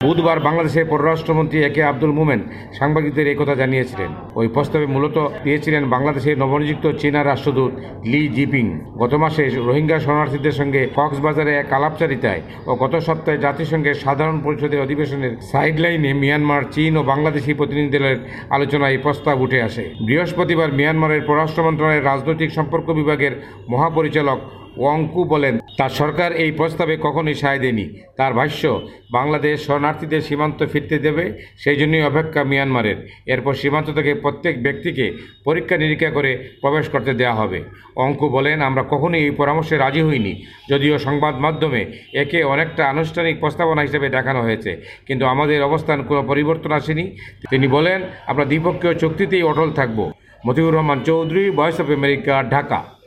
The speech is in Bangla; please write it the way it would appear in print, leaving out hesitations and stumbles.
বুধবার বাংলাদেশের পররাষ্ট্রমন্ত্রী একে আব্দুল মোমেন সাংবাদিকদের এই কথা জানিয়েছিলেন। ওই প্রস্তাবে মূলত দিয়েছিলেন বাংলাদেশের নবনিযুক্ত চীনা রাষ্ট্রদূত লি জিপিং। গত মাসে রোহিঙ্গা শরণার্থীদের সঙ্গে কক্সবাজারে এক আলাপচারিতায় ও গত সপ্তাহে জাতিসংঘের সাধারণ পরিষদের অধিবেশনের সাইডলাইনে মিয়ানমার, চীন ও বাংলাদেশি প্রতিনিধিদলের আলোচনায় এই প্রস্তাব উঠে আসে। বৃহস্পতিবার মিয়ানমারের পররাষ্ট্র মন্ত্রণালয়ের রাজনৈতিক সম্পর্ক বিভাগের মহাপরিচালক ওয়াংকু বলেন, তার সরকার এই প্রস্তাবে কখনোই সায় দেয়নি। তার ভাষ্য, বাংলাদেশ শরণার্থীদের সীমান্ত ফিরতে দেবে, সেই জন্যই অপেক্ষা মিয়ানমারের। এরপর সীমান্ত থেকে প্রত্যেক ব্যক্তিকে পরীক্ষা নিরীক্ষা করে প্রবেশ করতে দেওয়া হবে। ওয়াংকু বলেন, আমরা কখনোই এই পরামর্শে রাজি হইনি, যদিও সংবাদ মাধ্যমে একে অনেকটা আনুষ্ঠানিক প্রস্তাবনা হিসেবে দেখানো হয়েছে, কিন্তু আমাদের অবস্থান কোনো পরিবর্তন আসেনি। তিনি বলেন, আমরা দ্বিপক্ষীয় চুক্তিতেই অটল থাকব। Matiur Rahman Chowdhury, voice of America, Dhaka.